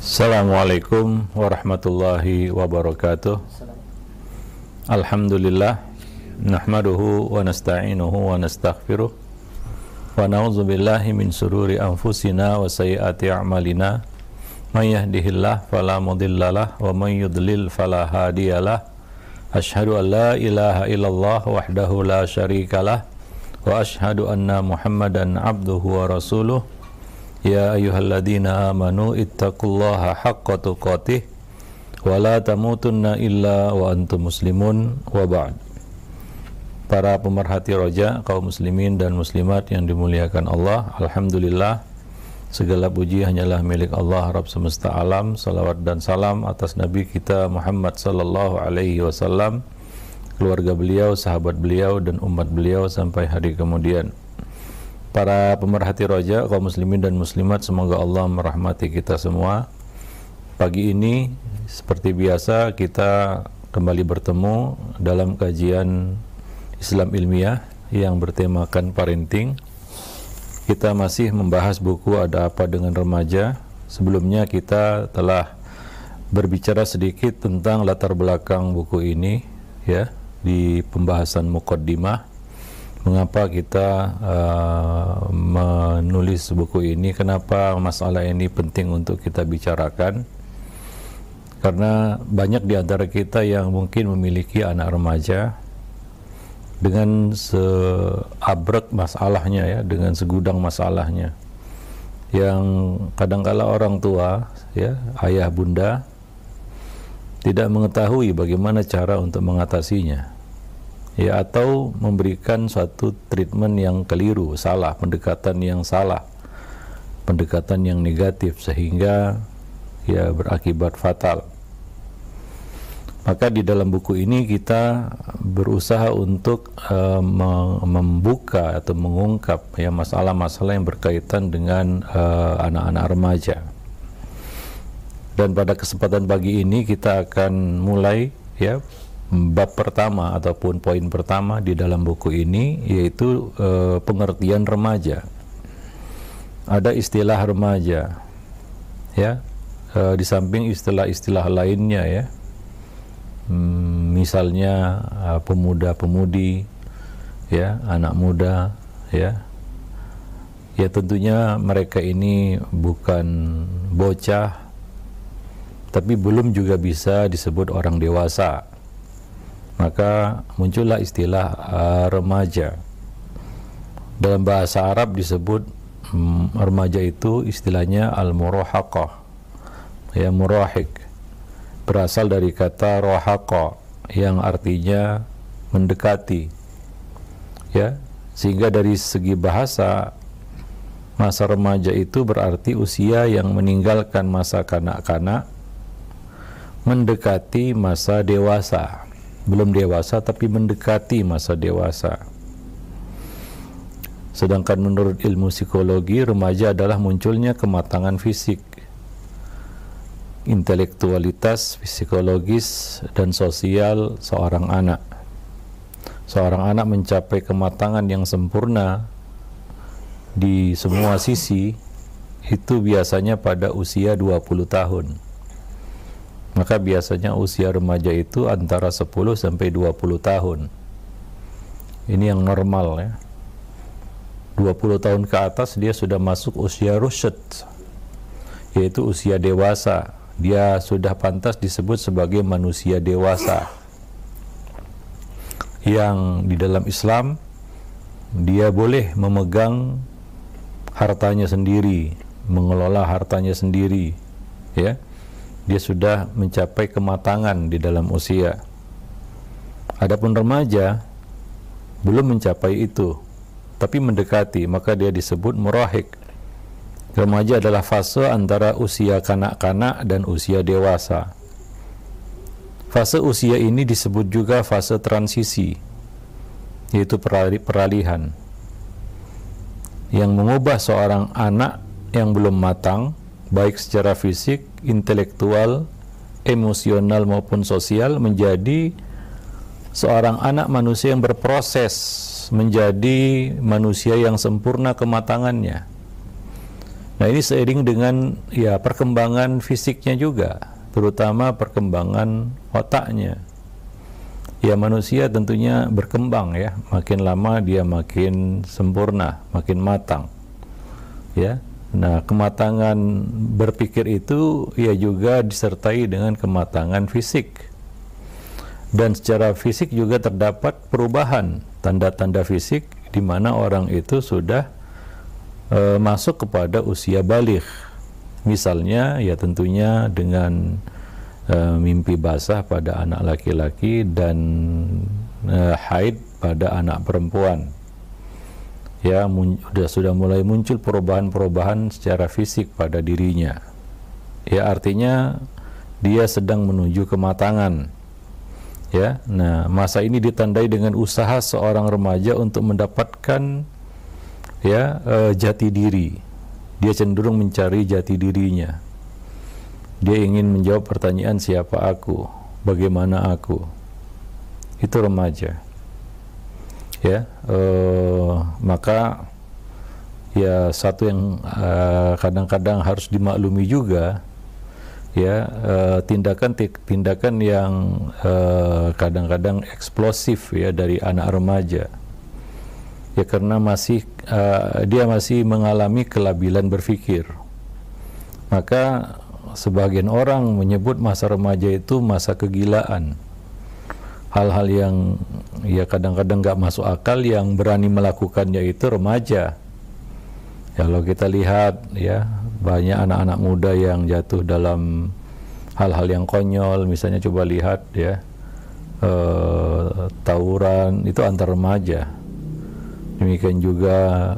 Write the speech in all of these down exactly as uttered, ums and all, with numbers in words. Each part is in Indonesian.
Assalamualaikum warahmatullahi wabarakatuh. Alhamdulillah, nahmaduhu wa nasta'inuhu wa nastaghfiruh wa na'udzu billahi min sururi anfusina wa sayyiati a'malina. May yahdihillahu fala mudhillalah wa may yudlil fala hadiyalah. Asyhadu an la ilaha illallah wahdahu la syarikalah wa asyhadu anna Muhammadan abduhu wa rasuluh. Ya ayyuhalladzina amanu ittaqullaha haqqa tuqatih wa la tamutunna illa wa antum muslimun wa ba'd. Para pemerhati roja, kaum muslimin dan muslimat yang dimuliakan Allah, alhamdulillah segala puji hanyalah milik Allah Rabb semesta alam. Salawat dan salam atas Nabi kita Muhammad sallallahu alaihi wasallam, keluarga beliau, sahabat beliau dan umat beliau sampai hari kemudian. Para pemerhati roja, kaum muslimin dan muslimat, semoga Allah merahmati kita semua. Pagi ini seperti biasa kita kembali bertemu dalam kajian Islam ilmiah yang bertemakan parenting. Kita masih membahas buku Ada Apa Dengan Remaja. Sebelumnya kita telah berbicara sedikit tentang latar belakang buku ini, ya, di pembahasan muqaddimah. Mengapa kita uh, menulis buku ini, kenapa masalah ini penting untuk kita bicarakan? Karena banyak di antara kita yang mungkin memiliki anak remaja dengan seabrek masalahnya, ya, dengan segudang masalahnya, yang kadangkala orang tua, ya, ayah bunda tidak mengetahui bagaimana cara untuk mengatasinya, ya, atau memberikan suatu treatment yang keliru, salah, pendekatan yang salah, pendekatan yang negatif, sehingga ya berakibat fatal. Maka di dalam buku ini kita berusaha untuk uh, membuka atau mengungkap, ya, masalah-masalah yang berkaitan dengan uh, anak-anak remaja. Dan pada kesempatan pagi ini kita akan mulai, ya, bab pertama ataupun poin pertama di dalam buku ini, yaitu e, pengertian remaja. Ada istilah remaja, ya, e, di samping istilah-istilah lainnya, ya, hmm, misalnya pemuda-pemudi, ya, anak muda, ya, ya tentunya mereka ini bukan bocah, tapi belum juga bisa disebut orang dewasa. Maka muncullah istilah uh, remaja. Dalam bahasa Arab disebut um, remaja itu istilahnya al-murahaqah, ya, murahik, berasal dari kata rohaqa yang artinya mendekati, ya, sehingga dari segi bahasa masa remaja itu berarti usia yang meninggalkan masa kanak-kanak mendekati masa dewasa. Belum dewasa tapi mendekati masa dewasa. Sedangkan menurut ilmu psikologi, remaja adalah munculnya kematangan fisik, intelektualitas, psikologis, dan sosial seorang anak. Seorang anak mencapai kematangan yang sempurna di semua sisi itu biasanya pada usia dua puluh tahun. Maka biasanya usia remaja itu antara sepuluh sampai dua puluh tahun. Ini yang normal, ya. dua puluh tahun ke atas dia sudah masuk usia rusyad, yaitu usia dewasa. Dia sudah pantas disebut sebagai manusia dewasa, yang di dalam Islam dia boleh memegang hartanya sendiri, mengelola hartanya sendiri, ya. Dia sudah mencapai kematangan di dalam usia. Adapun remaja belum mencapai itu, tapi mendekati, maka dia disebut murahik. Remaja adalah fase antara usia kanak-kanak dan usia dewasa. Fase usia ini disebut juga fase transisi, yaitu peralihan, yang mengubah seorang anak yang belum matang, baik secara fisik, intelektual, emosional maupun sosial, menjadi seorang anak manusia yang berproses menjadi manusia yang sempurna kematangannya. Nah, ini seiring dengan ya perkembangan fisiknya juga, terutama perkembangan otaknya. Ya, manusia tentunya berkembang ya, makin lama dia makin sempurna, makin matang. Ya. Nah, kematangan berpikir itu ya juga disertai dengan kematangan fisik. Dan secara fisik juga terdapat perubahan, tanda-tanda fisik di mana orang itu sudah e, masuk kepada usia baligh. Misalnya ya tentunya dengan e, mimpi basah pada anak laki-laki dan e, haid pada anak perempuan. Ya, sudah sudah mulai muncul perubahan-perubahan secara fisik pada dirinya. Ya, artinya dia sedang menuju kematangan. Ya, nah masa ini ditandai dengan usaha seorang remaja untuk mendapatkan ya e, jati diri. Dia cenderung mencari jati dirinya. Dia ingin menjawab pertanyaan siapa aku, bagaimana aku. Itu remaja. Ya, e, maka ya satu yang kadang-kadang harus dimaklumi juga. Ya, uh, tindakan tindakan yang kadang-kadang uh, eksplosif ya dari anak remaja ya, karena masih uh, dia masih mengalami kelabilan berpikir. Maka sebagian orang menyebut masa remaja itu masa kegilaan, hal-hal yang ya kadang-kadang nggak masuk akal yang berani melakukannya itu remaja. Ya, kalau kita lihat ya banyak anak-anak muda yang jatuh dalam hal-hal yang konyol, misalnya coba lihat ya uh, tawuran itu antar remaja. Demikian juga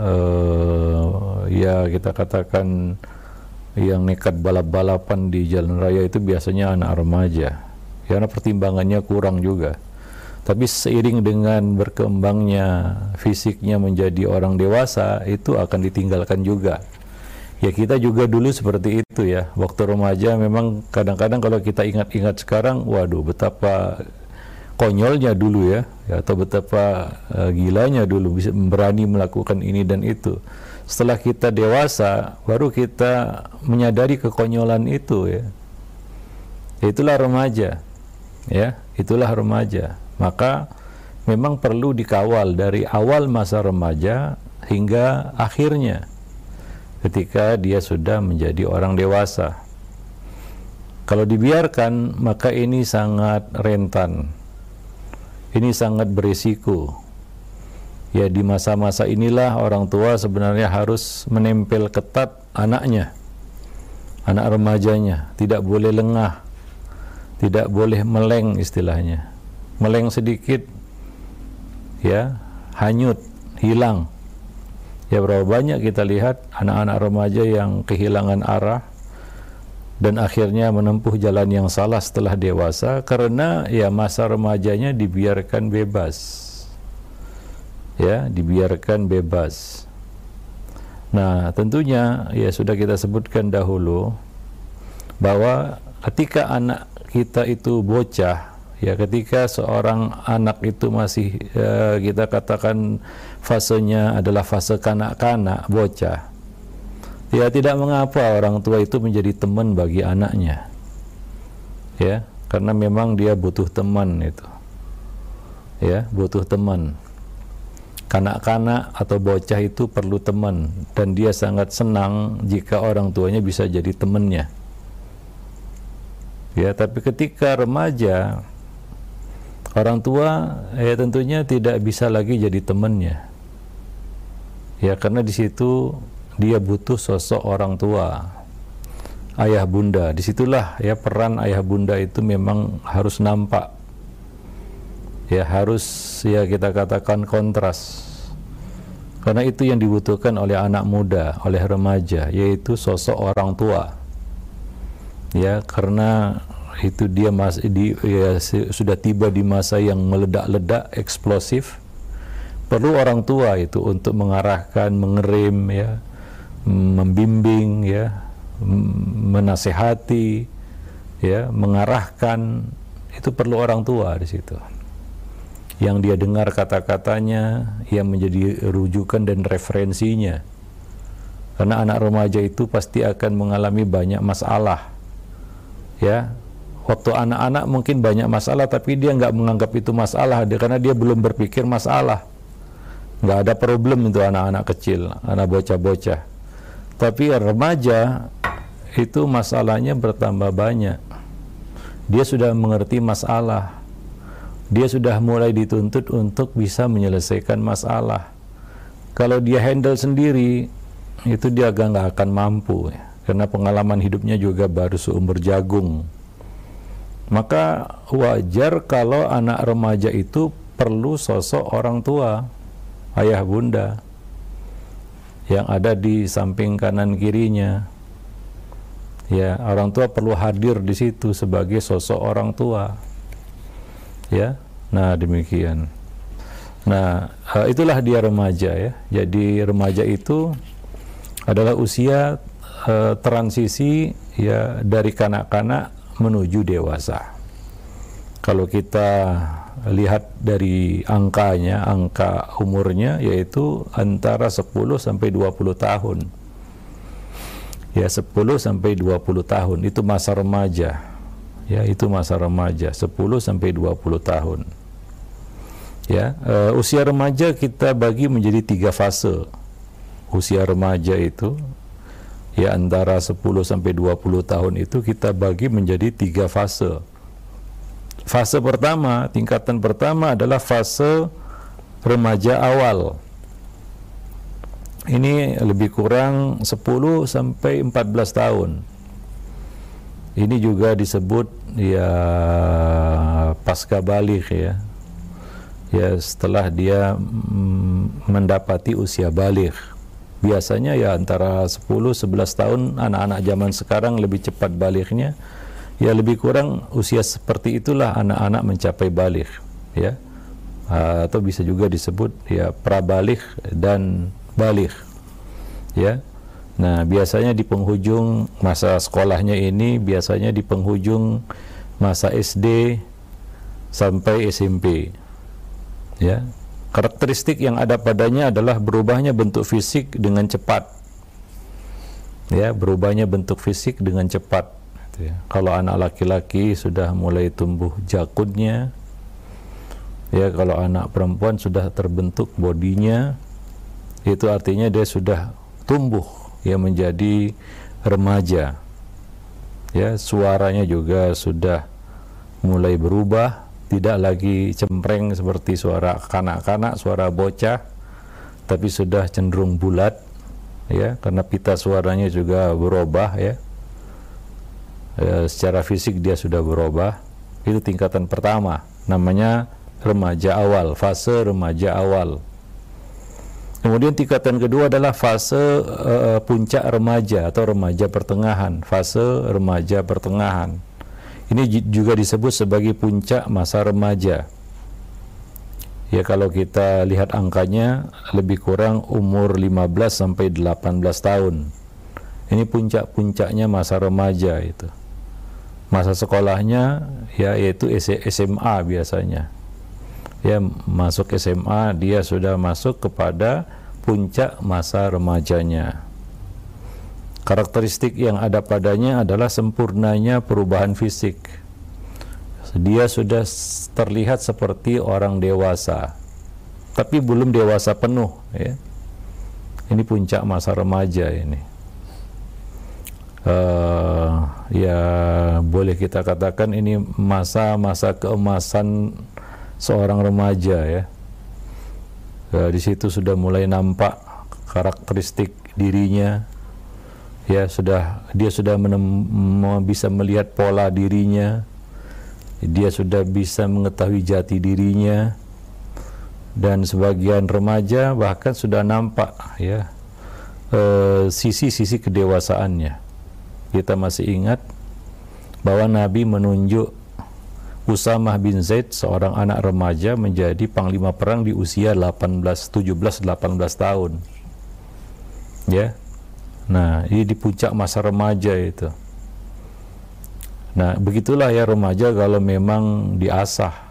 uh, ya kita katakan yang nekat balap-balapan di jalan raya itu biasanya anak remaja, karena pertimbangannya kurang juga. Tapi seiring dengan berkembangnya fisiknya menjadi orang dewasa, itu akan ditinggalkan juga. Ya, kita juga dulu seperti itu ya. Waktu remaja memang kadang-kadang kalau kita ingat-ingat sekarang, waduh betapa konyolnya dulu ya, ya atau betapa uh, gilanya dulu bisa berani melakukan ini dan itu. Setelah kita dewasa, baru kita menyadari kekonyolan itu ya. Itulah remaja. Ya, itulah remaja. Maka memang perlu dikawal dari awal masa remaja hingga akhirnya ketika dia sudah menjadi orang dewasa. Kalau dibiarkan, maka ini sangat rentan, ini sangat berisiko. Ya, di masa-masa inilah orang tua sebenarnya harus menempel ketat anaknya, anak remajanya, tidak boleh lengah, tidak boleh meleng istilahnya. Meleng sedikit ya hanyut, hilang. Ya, berapa banyak kita lihat anak-anak remaja yang kehilangan arah dan akhirnya menempuh jalan yang salah setelah dewasa karena ya masa remajanya dibiarkan bebas. Ya, dibiarkan bebas. Nah, tentunya ya sudah kita sebutkan dahulu bahwa ketika anak kita itu bocah, ya ketika seorang anak itu masih uh, kita katakan fasenya adalah fase kanak-kanak, bocah, ya tidak mengapa orang tua itu menjadi teman bagi anaknya, ya karena memang dia butuh teman itu, ya butuh teman. Kanak-kanak atau bocah itu perlu teman dan dia sangat senang jika orang tuanya bisa jadi temannya. Ya, tapi ketika remaja, orang tua ya tentunya tidak bisa lagi jadi temannya. Ya, karena di situ dia butuh sosok orang tua, ayah bunda. Disitulah ya peran ayah bunda itu memang harus nampak. Ya, harus ya kita katakan kontras. Karena itu yang dibutuhkan oleh anak muda, oleh remaja, yaitu sosok orang tua. Ya, karena itu dia masih di, ya, sudah tiba di masa yang meledak-ledak, eksplosif. Perlu orang tua itu untuk mengarahkan, mengerem, ya, membimbing, ya, menasehati, ya, mengarahkan. Itu perlu orang tua di situ. Yang dia dengar kata-katanya, yang menjadi rujukan dan referensinya. Karena anak remaja itu pasti akan mengalami banyak masalah. Ya, waktu anak-anak mungkin banyak masalah, tapi dia nggak menganggap itu masalah, dia, karena dia belum berpikir masalah. Nggak ada problem itu anak-anak kecil, anak bocah-bocah. Tapi remaja itu masalahnya bertambah banyak. Dia sudah mengerti masalah. Dia sudah mulai dituntut untuk bisa menyelesaikan masalah. Kalau dia handle sendiri, itu dia agak nggak akan mampu, ya. Karena pengalaman hidupnya juga baru seumur jagung. Maka wajar kalau anak remaja itu perlu sosok orang tua, ayah bunda, yang ada di samping kanan kirinya. Ya, orang tua perlu hadir di situ sebagai sosok orang tua. Ya, nah demikian. Nah, itulah dia remaja, ya. Jadi remaja itu adalah usia uh, transisi, ya, dari kanak-kanak menuju dewasa. Kalau kita lihat dari angkanya, angka umurnya yaitu antara sepuluh sampai dua puluh tahun. Ya, sepuluh sampai dua puluh tahun itu masa remaja. Ya, itu masa remaja, sepuluh sampai dua puluh tahun. Ya, uh, usia remaja kita bagi menjadi tiga fase. Usia remaja itu, ya, antara sepuluh sampai dua puluh tahun itu kita bagi menjadi tiga fase. Fase pertama, tingkatan pertama adalah fase remaja awal. Ini lebih kurang sepuluh sampai empat belas tahun. Ini juga disebut, ya, pasca balik, ya. Ya, setelah dia mm, mendapati usia balik. Biasanya ya antara sepuluh sampai sebelas tahun, anak-anak zaman sekarang lebih cepat baliknya. Ya, lebih kurang usia seperti itulah anak-anak mencapai balik, ya. Atau bisa juga disebut, ya, prabalik dan balik, ya. Nah, biasanya di penghujung masa sekolahnya ini, biasanya di penghujung masa S D sampai S M P. Ya, karakteristik yang ada padanya adalah berubahnya bentuk fisik dengan cepat. Ya, berubahnya bentuk fisik dengan cepat. Ya. Kalau anak laki-laki sudah mulai tumbuh jakutnya. Ya, kalau anak perempuan sudah terbentuk bodinya, itu artinya dia sudah tumbuh, ya, menjadi remaja. Ya, suaranya juga sudah mulai berubah. Tidak lagi cempreng seperti suara kanak-kanak, suara bocah, tapi sudah cenderung bulat, ya, karena pita suaranya juga berubah, ya. E, secara fisik dia sudah berubah. Itu tingkatan pertama, namanya remaja awal, fase remaja awal. Kemudian tingkatan kedua adalah fase e, puncak remaja atau remaja pertengahan, fase remaja pertengahan. Ini juga disebut sebagai puncak masa remaja. Ya, kalau kita lihat angkanya lebih kurang umur lima belas sampai delapan belas tahun. Ini puncak-puncaknya masa remaja itu. Masa sekolahnya, ya, yaitu S M A biasanya. Ya, masuk S M A dia sudah masuk kepada puncak masa remajanya. Karakteristik yang ada padanya adalah sempurnanya perubahan fisik. Dia sudah terlihat seperti orang dewasa, tapi belum dewasa penuh, ya. Ini puncak masa remaja ini. Uh, ya, boleh kita katakan ini masa-masa keemasan seorang remaja, ya. Uh, di situ sudah mulai nampak karakteristik dirinya. Ya, sudah dia sudah menem, bisa melihat pola dirinya, dia sudah bisa mengetahui jati dirinya, dan sebagian remaja bahkan sudah nampak, ya, sisi-sisi e, kedewasaannya. Kita masih ingat bahwa Nabi menunjuk Usamah bin Zaid, seorang anak remaja, menjadi panglima perang di usia delapan belas, tujuh belas, delapan belas tahun. Ya. Nah, ini di puncak masa remaja itu. Nah, begitulah, ya, remaja kalau memang diasah,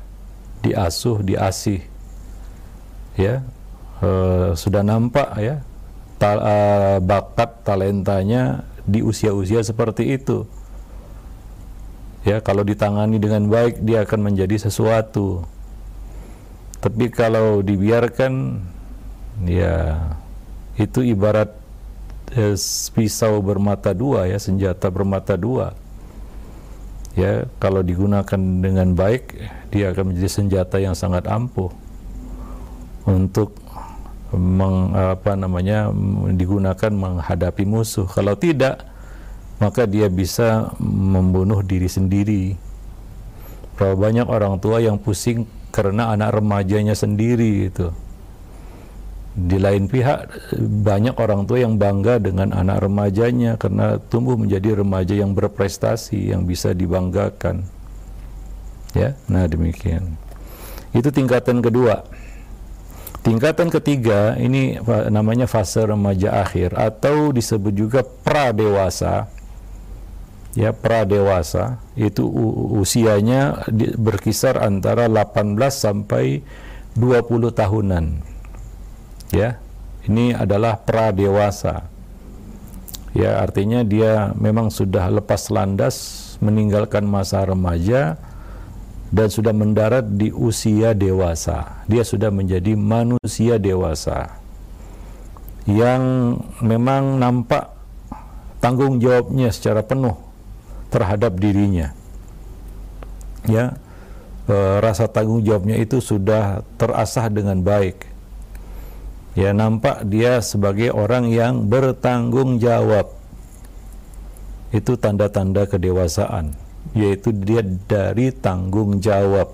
diasuh, diasih, ya, e, sudah nampak, ya, ta, uh, bakat talentanya di usia-usia seperti itu. Ya, kalau ditangani dengan baik dia akan menjadi sesuatu. Tapi kalau dibiarkan, ya itu ibarat eh, pisau bermata dua, ya, senjata bermata dua. Ya, kalau digunakan dengan baik, dia akan menjadi senjata yang sangat ampuh untuk meng, apa namanya digunakan menghadapi musuh. Kalau tidak, maka dia bisa membunuh diri sendiri. Berapa banyak orang tua yang pusing karena anak remajanya sendiri itu. Di lain pihak, banyak orang tua yang bangga dengan anak remajanya karena tumbuh menjadi remaja yang berprestasi, yang bisa dibanggakan. Ya, nah demikian. Itu tingkatan kedua. Tingkatan ketiga, ini namanya fase remaja akhir atau disebut juga pradewasa. Ya, pradewasa itu usianya berkisar antara delapan belas sampai dua puluh tahunan. Ya, ini adalah pradewasa. Ya, artinya dia memang sudah lepas landas, meninggalkan masa remaja dan sudah mendarat di usia dewasa. Dia sudah menjadi manusia dewasa yang memang nampak tanggung jawabnya secara penuh terhadap dirinya. Ya, e, rasa tanggung jawabnya itu sudah terasah dengan baik. Ya, nampak dia sebagai orang yang bertanggung jawab. Itu tanda-tanda kedewasaan, yaitu dia dari tanggung jawab.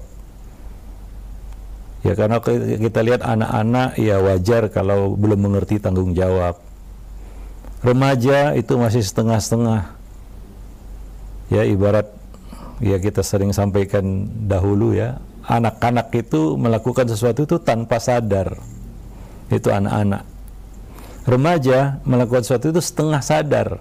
Ya, karena kita lihat anak-anak, ya wajar kalau belum mengerti tanggung jawab. Remaja itu masih setengah-setengah. Ya, ibarat ya kita sering sampaikan dahulu, ya, anak-anak itu melakukan sesuatu itu tanpa sadar. Itu anak-anak. Remaja melakukan sesuatu itu setengah sadar.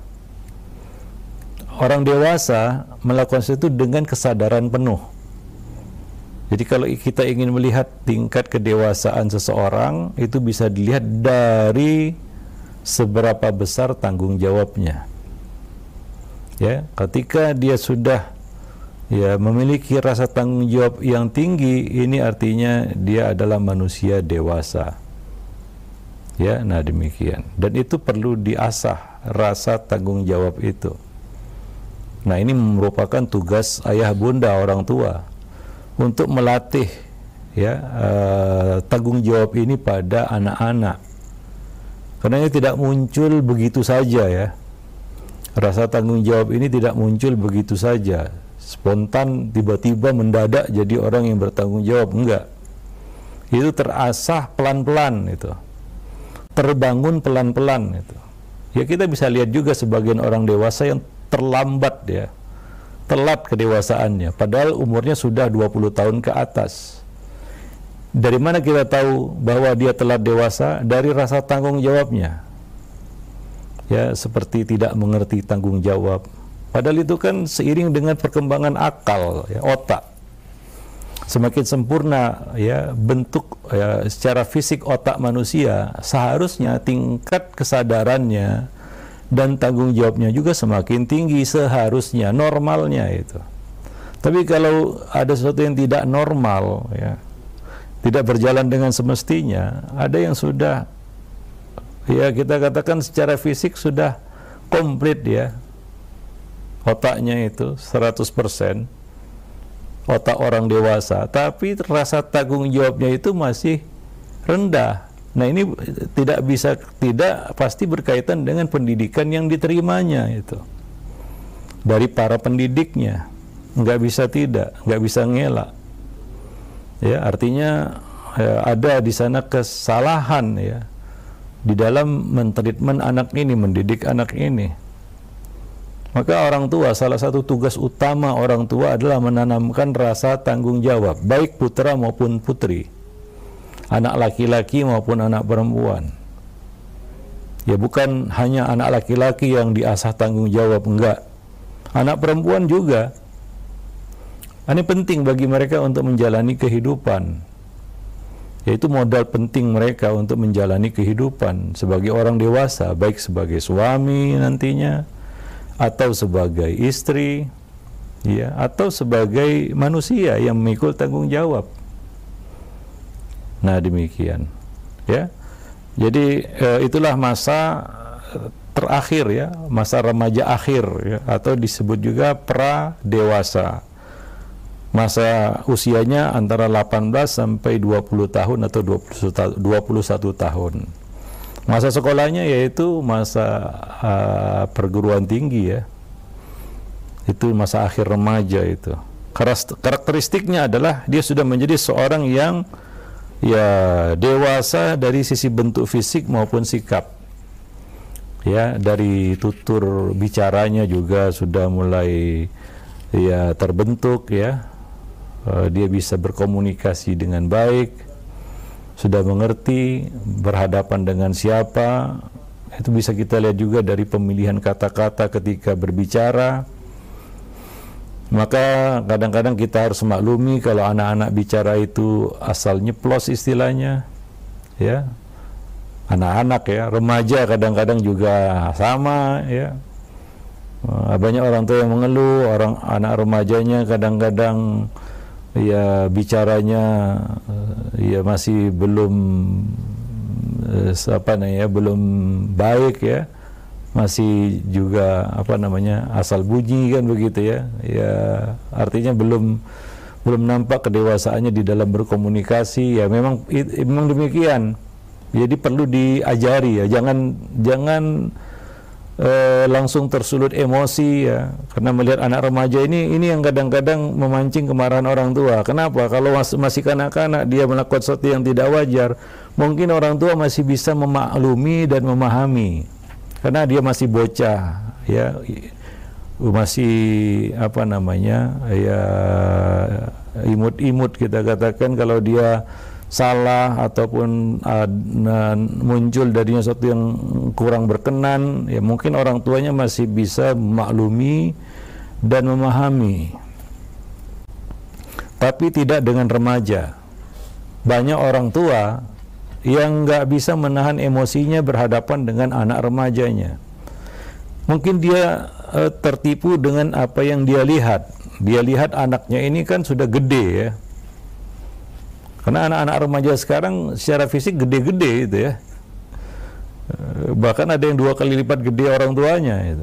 Orang dewasa melakukan sesuatu dengan kesadaran penuh. Jadi kalau kita ingin melihat tingkat kedewasaan seseorang, itu bisa dilihat dari seberapa besar tanggung jawabnya. Ya, ketika dia sudah ya memiliki rasa tanggung jawab yang tinggi, ini artinya dia adalah manusia dewasa. Ya, nah demikian. Dan itu perlu diasah rasa tanggung jawab itu. Nah, ini merupakan tugas ayah bunda orang tua untuk melatih ya uh, tanggung jawab ini pada anak-anak. Karena ini tidak muncul begitu saja, ya. Rasa tanggung jawab ini tidak muncul begitu saja, spontan tiba-tiba mendadak jadi orang yang bertanggung jawab, enggak. Itu terasah pelan-pelan itu. Terbangun pelan-pelan itu. Ya, kita bisa lihat juga sebagian orang dewasa yang terlambat, ya, telat kedewasaannya, padahal umurnya sudah dua puluh tahun ke atas. Dari mana kita tahu bahwa dia telat dewasa? Dari rasa tanggung jawabnya. Ya, seperti tidak mengerti tanggung jawab. Padahal itu kan seiring dengan perkembangan akal, ya, otak. Semakin sempurna ya bentuk ya, secara fisik otak manusia, seharusnya tingkat kesadarannya dan tanggung jawabnya juga semakin tinggi, seharusnya, normalnya itu. Tapi kalau ada sesuatu yang tidak normal, ya, tidak berjalan dengan semestinya, ada yang sudah ya kita katakan secara fisik sudah komplit, ya, otaknya itu seratus persen otak orang dewasa, tapi rasa tanggung jawabnya itu masih rendah. Nah, ini tidak bisa tidak pasti berkaitan dengan pendidikan yang diterimanya itu dari para pendidiknya. Nggak bisa tidak, nggak bisa ngelak. Ya, artinya ya, ada di sana kesalahan, ya, di dalam mentreatment anak ini, mendidik anak ini. Maka orang tua, salah satu tugas utama orang tua adalah menanamkan rasa tanggung jawab, baik putra maupun putri, anak laki-laki maupun anak perempuan. Ya, bukan hanya anak laki-laki yang diasah tanggung jawab, enggak. Anak perempuan juga. Ini penting bagi mereka untuk menjalani kehidupan. yaitu modal penting mereka untuk menjalani kehidupan sebagai orang dewasa, baik sebagai suami nantinya, atau sebagai istri, ya, atau sebagai manusia yang memikul tanggung jawab. Nah, demikian, ya. Jadi eh, itulah masa terakhir, ya, masa remaja akhir, ya, atau disebut juga pra dewasa. Masa usianya antara delapan belas sampai dua puluh tahun atau dua puluh satu tahun. Masa sekolahnya yaitu masa uh, perguruan tinggi, ya. Itu masa akhir remaja itu. Karakteristiknya adalah dia sudah menjadi seorang yang ya dewasa dari sisi bentuk fisik maupun sikap. Ya, dari tutur bicaranya juga sudah mulai ya terbentuk, ya. Uh, dia bisa berkomunikasi dengan baik, sudah mengerti berhadapan dengan siapa. Itu bisa kita lihat juga dari pemilihan kata-kata ketika berbicara. Maka kadang-kadang kita harus maklumi kalau anak-anak bicara itu asal nyeplos istilahnya, ya. Anak-anak, ya, remaja kadang-kadang juga sama, ya. Banyak orang tua yang mengeluh, orang anak remajanya kadang-kadang ya bicaranya ya masih belum apa namanya belum baik, ya, masih juga apa namanya asal bunyi kan begitu, ya, ya artinya belum belum nampak kedewasaannya di dalam berkomunikasi, ya. Memang memang demikian, jadi perlu diajari, ya, jangan jangan Uh, langsung tersulut emosi, ya, karena melihat anak remaja ini ini yang kadang-kadang memancing kemarahan orang tua. Kenapa? Kalau mas, masih kanak-kanak dia melakukan sesuatu yang tidak wajar, mungkin orang tua masih bisa memaklumi dan memahami karena dia masih bocah, ya, masih apa namanya ya imut-imut kita katakan. Kalau dia salah ataupun uh, muncul darinya sesuatu yang kurang berkenan, ya mungkin orang tuanya masih bisa memaklumi dan memahami. Tapi tidak dengan remaja. Banyak orang tua yang nggak bisa menahan emosinya berhadapan dengan anak remajanya. Mungkin dia uh, tertipu dengan apa yang dia lihat. Dia lihat anaknya ini kan sudah gede, ya. Karena anak-anak remaja sekarang secara fisik gede-gede itu, ya. Bahkan ada yang dua kali lipat gede orang tuanya itu.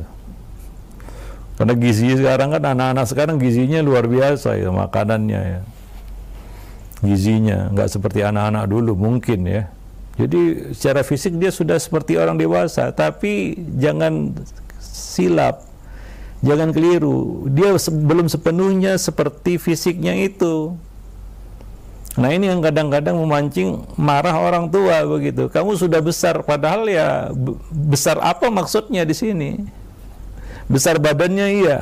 Karena gizi sekarang kan anak-anak sekarang gizinya luar biasa, ya, makanannya, ya. Gizinya nggak seperti anak-anak dulu mungkin, ya. Jadi secara fisik dia sudah seperti orang dewasa, tapi jangan silap, jangan keliru. Dia se belum sepenuhnya seperti fisiknya itu. Nah, ini yang kadang-kadang memancing marah orang tua begitu. Kamu sudah besar, padahal ya besar apa maksudnya di sini? Besar badannya iya,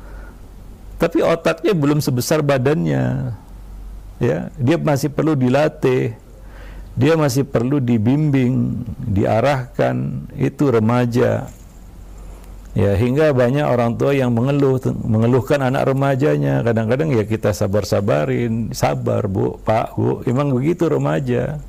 tapi otaknya belum sebesar badannya. Ya, dia masih perlu dilatih, dia masih perlu dibimbing, diarahkan. Itu remaja. Ya, hingga banyak orang tua yang mengeluh, mengeluhkan anak remajanya. Kadang-kadang ya kita sabar-sabarin, sabar Bu, Pak, Bu, emang begitu remaja.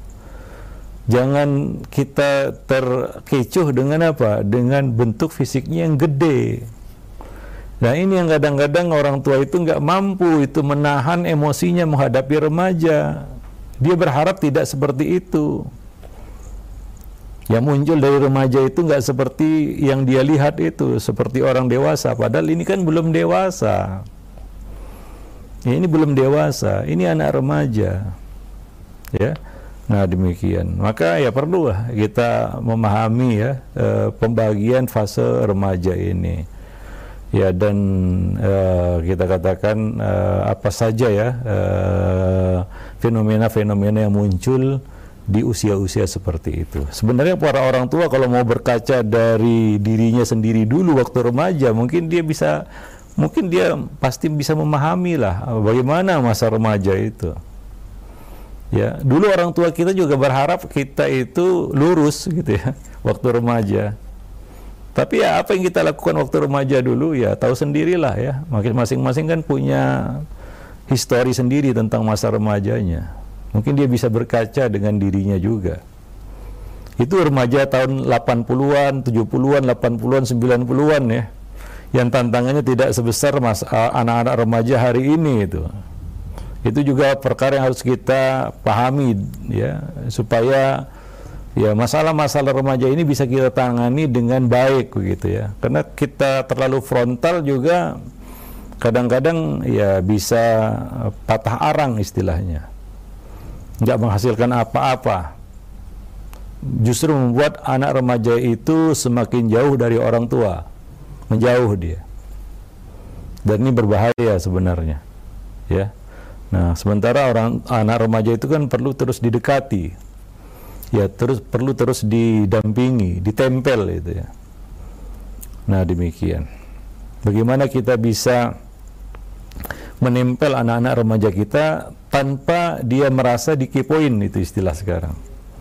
Jangan kita terkecoh dengan apa? Dengan bentuk fisiknya yang gede. Nah, ini yang kadang-kadang orang tua itu nggak mampu itu menahan emosinya menghadapi remaja. Dia berharap tidak seperti itu. Yang muncul dari remaja itu nggak seperti yang dia lihat itu, seperti orang dewasa. Padahal ini kan belum dewasa. Ya, ini belum dewasa, ini anak remaja. Ya, nah demikian. Maka ya perlu kita memahami, ya, eh, pembagian fase remaja ini. Ya, dan eh, kita katakan eh, apa saja, ya, fenomena-fenomena eh, yang muncul di usia-usia seperti itu. Sebenarnya para orang tua kalau mau berkaca dari dirinya sendiri dulu waktu remaja, mungkin dia bisa, mungkin dia pasti bisa memahami lah bagaimana masa remaja itu. Ya, dulu orang tua kita juga berharap kita itu lurus gitu, ya, waktu remaja. Tapi ya apa yang kita lakukan waktu remaja dulu ya tahu sendirilah, ya. Masing-masing kan punya histori sendiri tentang masa remajanya. Mungkin dia bisa berkaca dengan dirinya juga. Itu remaja tahun delapan puluhan, tujuh puluhan, delapan puluhan, sembilan puluhan ya. Yang tantangannya tidak sebesar mas, anak-anak remaja hari ini itu. Itu juga perkara yang harus kita pahami ya, supaya ya masalah-masalah remaja ini bisa kita tangani dengan baik begitu ya. Karena kita terlalu frontal juga kadang-kadang ya bisa patah arang istilahnya. Nggak menghasilkan apa-apa. Justru membuat anak remaja itu semakin jauh dari orang tua, menjauh dia. Dan ini berbahaya sebenarnya, ya. Nah, sementara orang anak remaja itu kan perlu terus didekati, ya, terus perlu terus didampingi, ditempel itu ya. Nah, demikian. Bagaimana kita bisa menempel anak-anak remaja kita tanpa dia merasa dikepoin, itu istilah sekarang.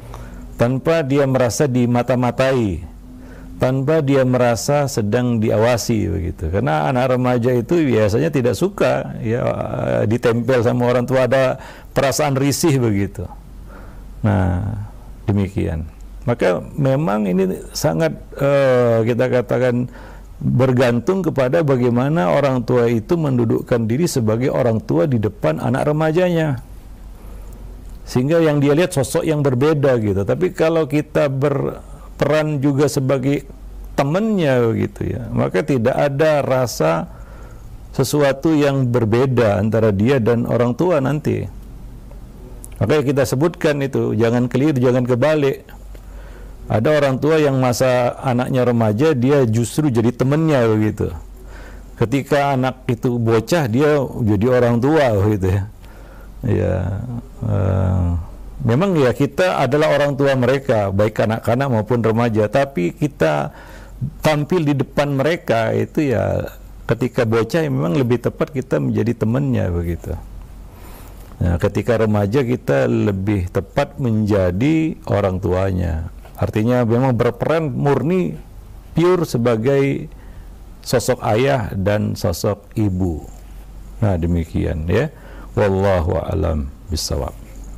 Tanpa dia merasa dimata-matai, tanpa dia merasa sedang diawasi begitu. Karena anak remaja itu biasanya tidak suka ya ditempel sama orang tua, ada perasaan risih begitu. Nah, demikian. Maka memang ini sangat uh, kita katakan bergantung kepada bagaimana orang tua itu mendudukkan diri sebagai orang tua di depan anak remajanya. Sehingga yang dia lihat sosok yang berbeda gitu. Tapi kalau kita berperan juga sebagai temannya gitu ya, maka tidak ada rasa sesuatu yang berbeda antara dia dan orang tua nanti. Makanya kita sebutkan itu, jangan keliru, jangan kebalik. Ada orang tua yang masa anaknya remaja, dia justru jadi temannya begitu. Ketika anak itu bocah, dia jadi orang tua gitu ya. Ya, uh, memang ya kita adalah orang tua mereka, baik kanak-kanak maupun remaja. Tapi kita tampil di depan mereka itu ya ketika bocah, ya memang lebih tepat kita menjadi temannya begitu. Nah, ketika remaja kita lebih tepat menjadi orang tuanya. Artinya memang berperan murni pure sebagai sosok ayah dan sosok ibu. Nah, demikian ya. Wallahu a'lam bishawab.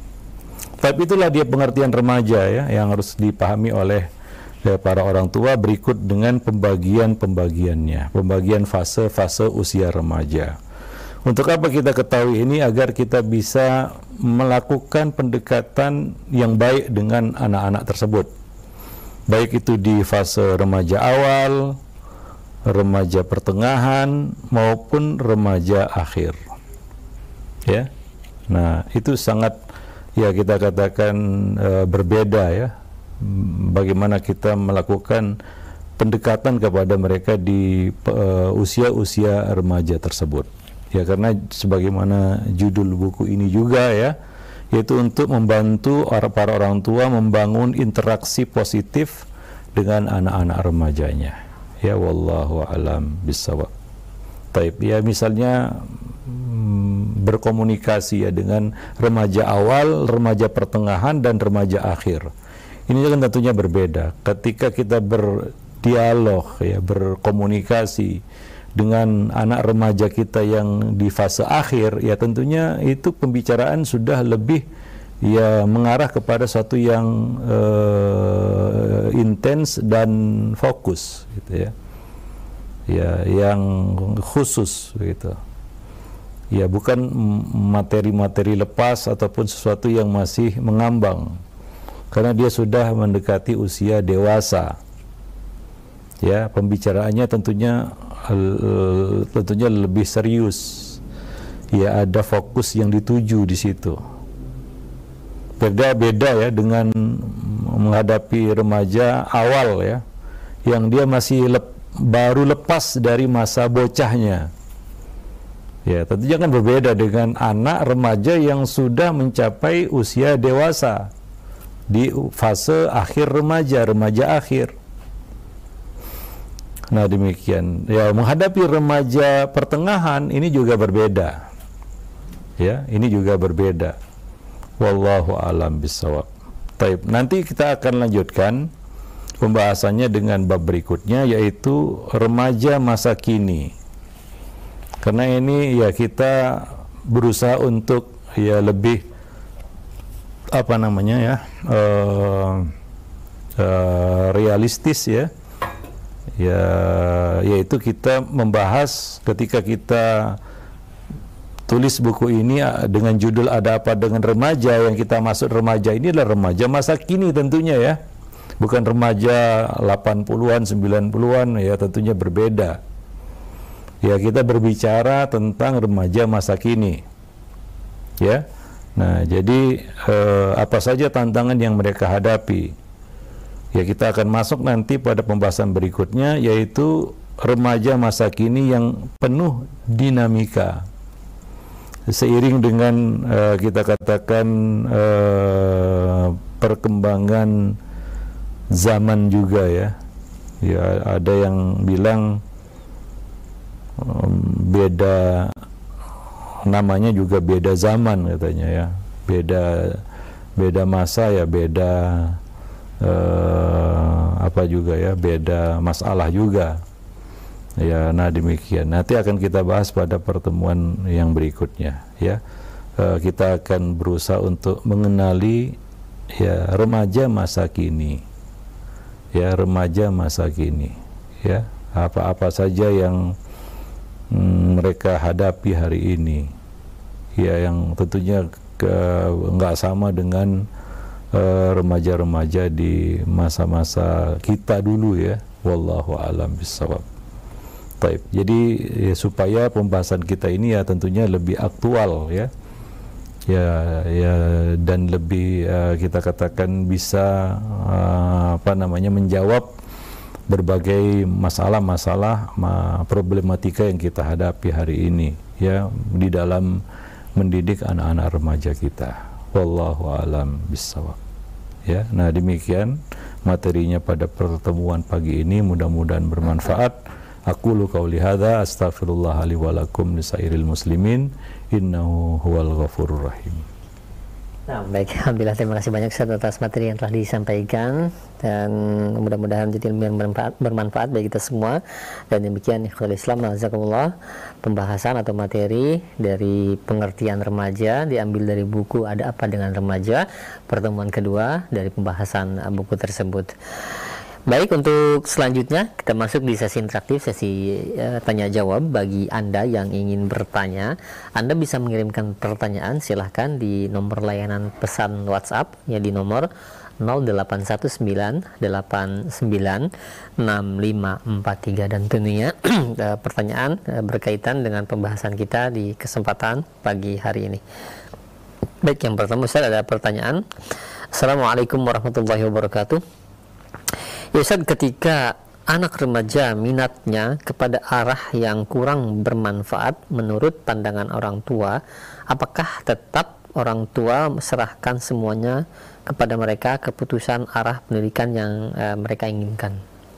Tapi itulah dia pengertian remaja ya, yang harus dipahami oleh ya, para orang tua berikut dengan pembagian-pembagiannya, pembagian fase-fase usia remaja. Untuk apa kita ketahui ini? Agar kita bisa melakukan pendekatan yang baik dengan anak-anak tersebut, baik itu di fase remaja awal, remaja pertengahan, maupun remaja akhir. Ya, nah itu sangat ya kita katakan e, berbeda ya. Bagaimana kita melakukan pendekatan kepada mereka di usia-usia e, remaja tersebut. Ya, karena sebagaimana judul buku ini juga ya, yaitu untuk membantu orang para orang tua membangun interaksi positif dengan anak-anak remajanya. Ya, wallahu a'lam bishawab. Taib, ya misalnya berkomunikasi ya dengan remaja awal, remaja pertengahan, dan remaja akhir. Ini kan tentunya berbeda. Ketika kita berdialog ya, berkomunikasi dengan anak remaja kita yang di fase akhir, ya tentunya itu pembicaraan sudah lebih ya mengarah kepada suatu yang uh, intens dan fokus gitu ya. Ya, yang khusus begitu. Ya, bukan materi-materi lepas ataupun sesuatu yang masih mengambang, karena dia sudah mendekati usia dewasa. Ya, pembicaraannya tentunya tentunya lebih serius. Ya, ada fokus yang dituju di situ. Beda-beda ya dengan menghadapi remaja awal ya, yang dia masih lep, baru lepas dari masa bocahnya. Ya, tentunya kan berbeda dengan anak remaja yang sudah mencapai usia dewasa di fase akhir remaja, remaja akhir. Nah, demikian. Ya, menghadapi remaja pertengahan ini juga berbeda. Ya, ini juga berbeda. Wallahu a'lam bishawab. Taib. Nanti kita akan lanjutkan pembahasannya dengan bab berikutnya, yaitu remaja masa kini. Karena ini ya kita berusaha untuk ya lebih apa namanya ya uh, uh, realistis ya, ya yaitu kita membahas ketika kita tulis buku ini dengan judul Ada Apa Dengan Remaja, yang kita masuk remaja ini adalah remaja masa kini tentunya ya, bukan remaja delapan puluhan, sembilan puluhan ya, tentunya berbeda. Ya, kita berbicara tentang remaja masa kini. Ya. Nah, jadi eh, apa saja tantangan yang mereka hadapi? Ya, kita akan masuk nanti pada pembahasan berikutnya, yaitu remaja masa kini yang penuh dinamika. Seiring dengan uh, kita katakan uh, perkembangan zaman juga ya, ya ada yang bilang um, beda, namanya juga beda zaman katanya ya, beda beda masa ya, beda uh, apa juga ya, beda masalah juga. Ya, nah demikian. Nanti akan kita bahas pada pertemuan yang berikutnya. Ya, e, kita akan berusaha untuk mengenali ya remaja masa kini. Ya, remaja masa kini. Ya, apa-apa saja yang mm, mereka hadapi hari ini. Ya, yang tentunya nggak sama dengan remaja-remaja e, di masa-masa kita dulu ya. Wallahu a'lam bishawab. Baik, jadi ya, supaya pembahasan kita ini ya tentunya lebih aktual ya, ya, ya dan lebih uh, kita katakan bisa uh, apa namanya menjawab berbagai masalah-masalah, ma problematika yang kita hadapi hari ini ya di dalam mendidik anak-anak remaja kita. Wallahu a'lam bishawab. Ya, nah demikian materinya pada pertemuan pagi ini, mudah-mudahan bermanfaat. Aqulu qauli hadza astaghfirullah li wa lakum lisairil muslimin innahu huwal ghafurur rahim. Nah, baik, alhamdulillah, terima kasih banyak Ustaz atas materi yang telah disampaikan, dan mudah-mudahan jadi bermanfaat, bermanfaat bagi kita semua. Dan demikian ikhwal Islam, jazakumullah, pembahasan atau materi dari pengertian remaja diambil dari buku Ada Apa Dengan Remaja, pertemuan kedua dari pembahasan buku tersebut. Baik, untuk selanjutnya kita masuk di sesi interaktif, sesi uh, tanya jawab. Bagi Anda yang ingin bertanya, Anda bisa mengirimkan pertanyaan, silahkan di nomor layanan pesan WhatsApp ya, di nomor nol delapan satu sembilan delapan sembilan enam lima empat tiga, dan tentunya uh, pertanyaan uh, berkaitan dengan pembahasan kita di kesempatan pagi hari ini. Baik, yang pertama Ustaz, ada pertanyaan. Assalamualaikum warahmatullahi wabarakatuh. Ya Ustaz, ketika anak remaja minatnya kepada arah yang kurang bermanfaat menurut pandangan orang tua, apakah tetap orang tua serahkan semuanya kepada mereka keputusan arah pendidikan yang uh, mereka inginkan?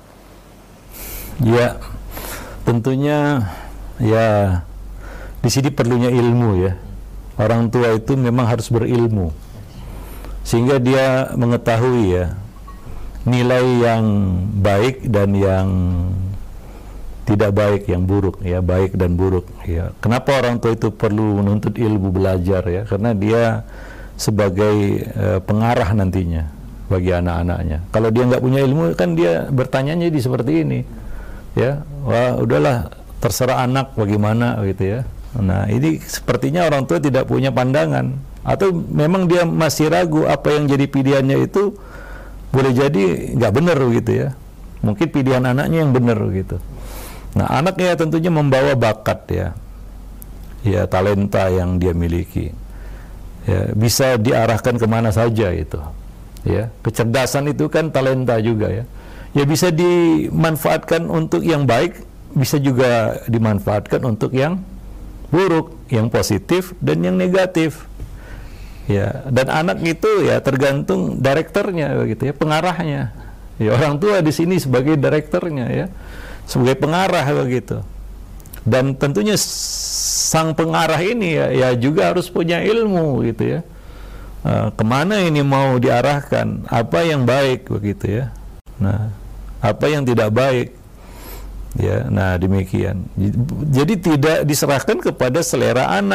Ya, tentunya ya di sini perlunya ilmu ya. Orang tua itu memang harus berilmu sehingga dia mengetahui ya nilai yang baik dan yang tidak baik, yang buruk ya, baik dan buruk ya. Kenapa orang tua itu perlu menuntut ilmu, belajar ya? Karena dia sebagai uh, pengarah nantinya bagi anak-anaknya. Kalau dia nggak punya ilmu kan dia bertanyanya di seperti ini ya, wah udahlah terserah anak bagaimana gitu ya. Nah ini sepertinya orang tua tidak punya pandangan, atau memang dia masih ragu apa yang jadi pilihannya itu boleh jadi nggak benar gitu ya, mungkin pilihan anaknya yang benar gitu. Nah anaknya tentunya membawa bakat ya, ya talenta yang dia miliki, ya bisa diarahkan kemana saja itu, ya kecerdasan itu kan talenta juga ya, ya bisa dimanfaatkan untuk yang baik, bisa juga dimanfaatkan untuk yang buruk, yang positif dan yang negatif. Ya, dan anak itu ya tergantung direkturnya begitu ya, pengarahnya. Ya, orang tua di sini sebagai direkturnya ya, sebagai pengarah begitu. Dan tentunya sang pengarah ini ya, ya juga harus punya ilmu gitu ya. Uh, kemana ini mau diarahkan, apa yang baik begitu ya. Nah, apa yang tidak baik. Ya, nah demikian. Jadi tidak diserahkan kepada selera anak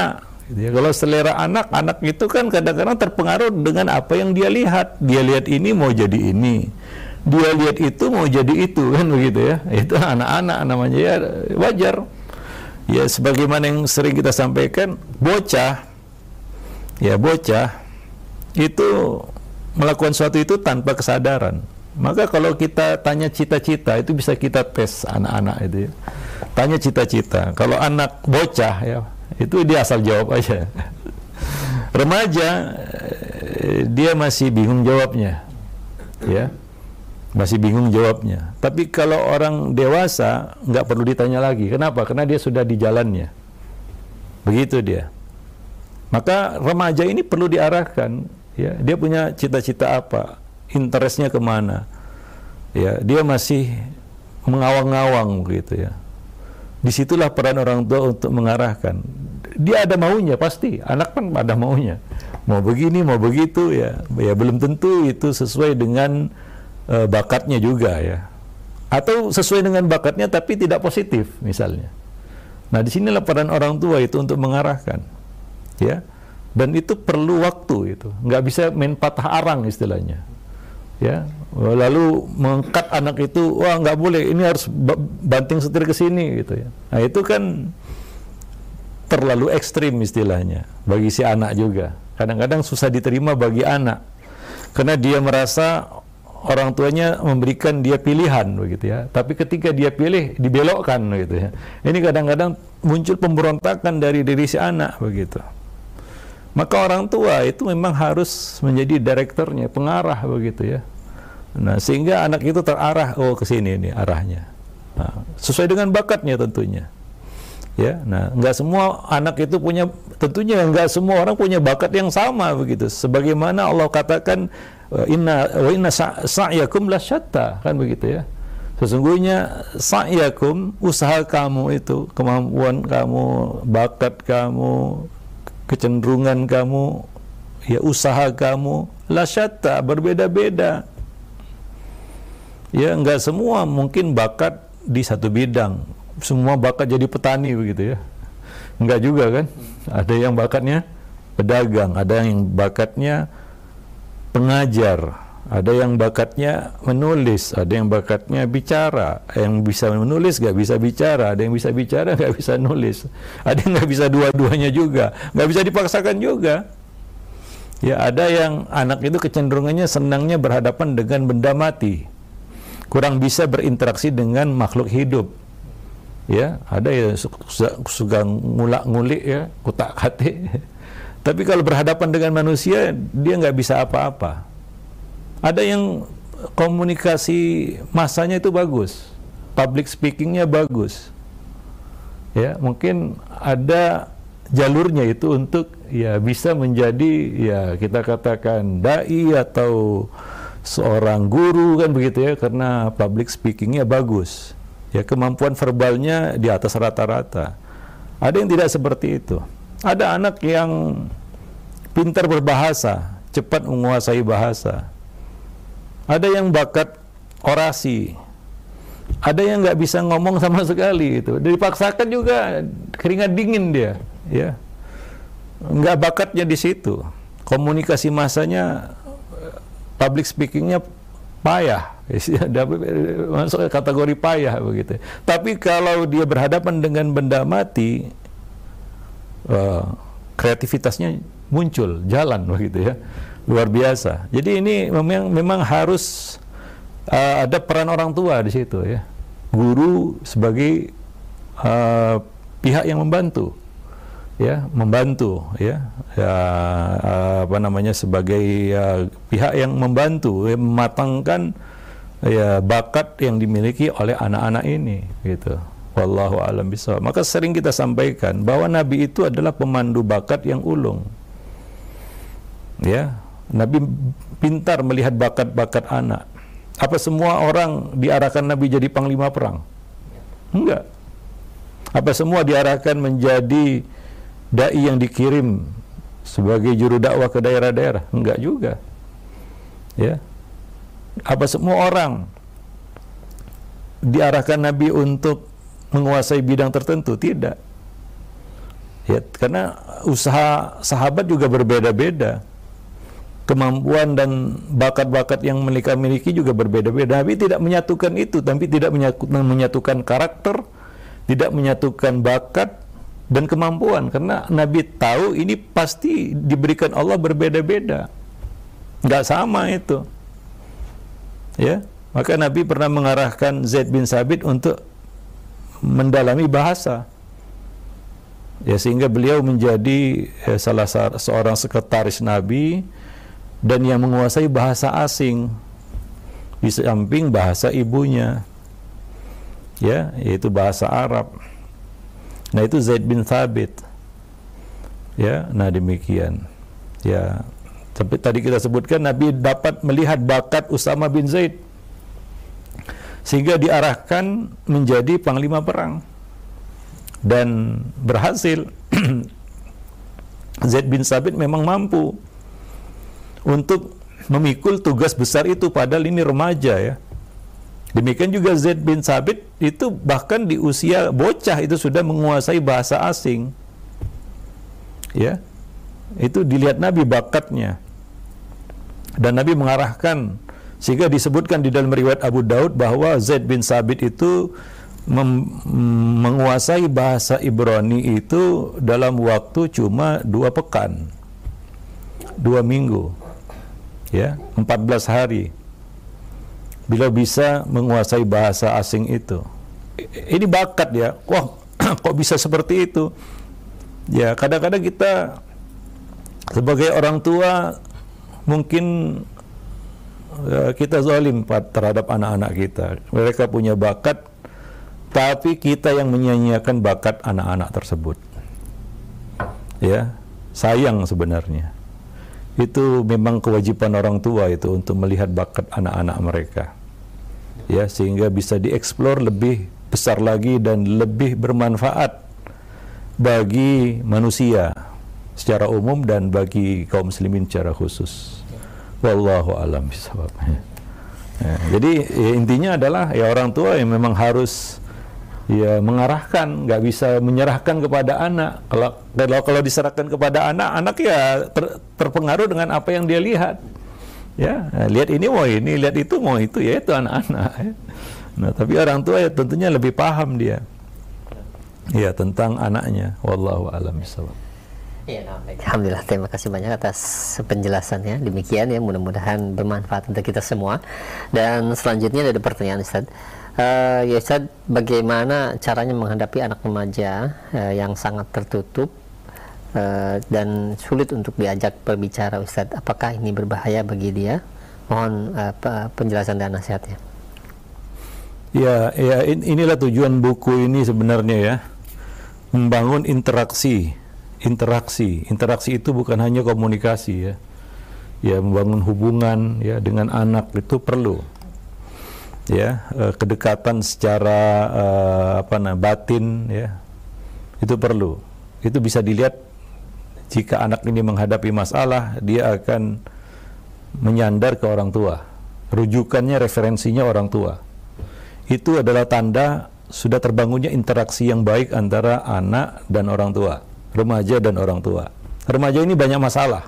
Gitu ya. Kalau selera anak, anak itu kan kadang-kadang terpengaruh dengan apa yang dia lihat. Dia lihat ini mau jadi ini, dia lihat itu mau jadi itu, kan begitu ya. Itu anak-anak namanya, ya wajar. Ya sebagaimana yang sering kita sampaikan, bocah, ya bocah itu melakukan sesuatu itu tanpa kesadaran. Maka kalau kita tanya cita-cita, itu bisa kita tes anak-anak itu ya. Tanya cita-cita. Kalau anak bocah ya, itu dia asal jawab aja. Remaja dia masih bingung jawabnya, ya, masih bingung jawabnya. Tapi kalau orang dewasa nggak perlu ditanya lagi. Kenapa? Karena dia sudah di jalannya. Begitu dia. Maka remaja ini perlu diarahkan. Ya, dia punya cita-cita apa? Interestnya kemana? Ya, dia masih mengawang-awang gitu ya. Disitulah peran orang tua untuk mengarahkan. Dia ada maunya pasti, anak kan ada maunya, mau begini mau begitu ya, ya belum tentu itu sesuai dengan uh, bakatnya juga ya, atau sesuai dengan bakatnya tapi tidak positif misalnya. Nah disinilah peran orang tua itu untuk mengarahkan, ya, dan itu perlu waktu, itu nggak bisa main patah arang istilahnya, ya. Lalu mengangkat anak itu, wah nggak boleh, ini harus banting setir ke sini gitu ya. Nah itu kan terlalu ekstrim istilahnya bagi si anak juga. Kadang-kadang susah diterima bagi anak karena dia merasa orang tuanya memberikan dia pilihan begitu ya. Tapi ketika dia pilih dibelokkan gitu ya. Ini kadang-kadang muncul pemberontakan dari diri si anak begitu. Maka orang tua itu memang harus menjadi direkturnya, pengarah begitu ya. Nah, sehingga anak itu terarah, oh ke sini nih arahnya. Nah, sesuai dengan bakatnya tentunya. Ya, nah, enggak semua anak itu punya, tentunya enggak semua orang punya bakat yang sama begitu. Sebagaimana Allah katakan, inna wa inna sa'yakum lasyatta, kan begitu ya. Sesungguhnya sa'yakum, usaha kamu itu, kemampuan kamu, bakat kamu, kecenderungan kamu, ya usaha kamu lasyatta, berbeda-beda. Ya, enggak semua mungkin bakat di satu bidang. Semua bakat jadi petani begitu ya. Enggak juga kan? Ada yang bakatnya pedagang, ada yang bakatnya pengajar, ada yang bakatnya menulis, ada yang bakatnya bicara. Yang bisa menulis nggak bisa bicara, ada yang bisa bicara nggak bisa nulis, ada yang nggak bisa dua-duanya juga, nggak bisa dipaksakan juga. Ya, ada yang anak itu kecenderungannya senangnya berhadapan dengan benda mati, kurang bisa berinteraksi dengan makhluk hidup. Ya, ada ya suka ngulak-ngulik ya, kutak-katik. Tapi kalau berhadapan dengan manusia, dia nggak bisa apa-apa. Ada yang komunikasi masanya itu bagus, public speakingnya bagus. Ya, mungkin ada jalurnya itu untuk ya bisa menjadi ya kita katakan dai atau seorang guru kan begitu ya, karena public speakingnya bagus. Ya, kemampuan verbalnya di atas rata-rata. Ada yang tidak seperti itu. Ada anak yang pintar berbahasa, cepat menguasai bahasa. Ada yang bakat orasi. Ada yang nggak bisa ngomong sama sekali itu. Dipaksakan juga keringat dingin dia, ya. Nggak bakatnya di situ. Komunikasi masanya, public speakingnya payah. Masuk kategori payah begitu. Tapi kalau dia berhadapan dengan benda mati, uh, kreativitasnya muncul, jalan begitu ya, luar biasa. Jadi ini memang memang harus uh, ada peran orang tua di situ ya, guru sebagai uh, pihak yang membantu, ya membantu ya, ya uh, apa namanya sebagai uh, pihak yang membantu ya, mematangkan ya bakat yang dimiliki oleh anak-anak ini gitu. Wallahu a'lam bishawab. Maka sering kita sampaikan bahwa Nabi itu adalah pemandu bakat yang ulung. Ya, Nabi pintar melihat bakat-bakat anak. Apa semua orang diarahkan Nabi jadi panglima perang? Enggak. Apa semua diarahkan menjadi dai yang dikirim sebagai juru dakwah ke daerah-daerah? Enggak juga. Ya. Apa semua orang diarahkan Nabi untuk menguasai bidang tertentu? Tidak. Ya, karena usaha sahabat juga berbeda-beda. Kemampuan dan bakat-bakat yang mereka miliki juga berbeda-beda. Nabi tidak menyatukan itu, tapi tidak menyatukan karakter, tidak menyatukan bakat dan kemampuan. Karena Nabi tahu ini pasti diberikan Allah berbeda-beda, nggak sama itu. Ya, maka Nabi pernah mengarahkan Zaid bin Sabit untuk mendalami bahasa. Ya, sehingga beliau menjadi eh, salah seorang sekretaris Nabi dan yang menguasai bahasa asing di samping bahasa ibunya, ya, yaitu bahasa Arab. Nah, itu Zaid bin Thabit. Ya, nah demikian. Ya, tapi tadi kita sebutkan Nabi dapat melihat bakat Usama bin Zaid sehingga diarahkan menjadi panglima perang dan berhasil. Zaid bin Thabit memang mampu untuk memikul tugas besar itu padahal ini remaja, ya. Demikian juga Zaid bin Thabit itu bahkan di usia bocah itu sudah menguasai bahasa asing. Ya. Itu dilihat Nabi bakatnya. Dan Nabi mengarahkan sehingga disebutkan di dalam riwayat Abu Daud bahwa Zaid bin Thabit itu menguasai bahasa Ibrani itu dalam waktu cuma dua pekan, dua minggu, ya, empat belas hari. Bila bisa menguasai bahasa asing itu, ini bakat, ya. Wah, kok bisa seperti itu? Ya, kadang-kadang kita sebagai orang tua mungkin ya, kita zalim terhadap anak-anak kita. Mereka punya bakat, tapi kita yang menyia-nyiakan bakat anak-anak tersebut. Ya, sayang sebenarnya. Itu memang kewajiban orang tua itu untuk melihat bakat anak-anak mereka. Ya, sehingga bisa dieksplor lebih besar lagi dan lebih bermanfaat bagi manusia secara umum dan bagi kaum muslimin secara khusus. Wallahu a'lam bishawab. Ya, jadi ya, intinya adalah ya orang tua yang memang harus ya mengarahkan, nggak bisa menyerahkan kepada anak. Kalau kalau kalau diserahkan kepada anak, anak ya ter, terpengaruh dengan apa yang dia lihat. Ya, nah, lihat ini mau ini, lihat itu mau itu, ya itu anak-anak. Ya. Nah, tapi orang tua ya tentunya lebih paham dia, ya tentang anaknya. Wallahu a'lam bishawab. Ya, nah, baik. Alhamdulillah, terima kasih banyak atas penjelasannya. Demikian ya, mudah-mudahan bermanfaat untuk kita semua. Dan selanjutnya ada pertanyaan, Ustaz. Uh, ya Ustaz, bagaimana caranya menghadapi anak remaja uh, yang sangat tertutup uh, dan sulit untuk diajak berbicara, Ustaz? Apakah ini berbahaya bagi dia? Mohon uh, penjelasan dan nasihatnya. Ya, ya inilah tujuan buku ini sebenarnya, ya. Membangun interaksi. Interaksi, interaksi itu bukan hanya komunikasi, ya. Ya, membangun hubungan ya dengan anak itu perlu. Ya, eh, kedekatan secara eh, apa namanya batin, ya, itu perlu. Itu bisa dilihat jika anak ini menghadapi masalah, dia akan menyandar ke orang tua. Rujukannya, referensinya orang tua. Itu adalah tanda sudah terbangunnya interaksi yang baik antara anak dan orang tua, remaja dan orang tua. Remaja ini banyak masalah.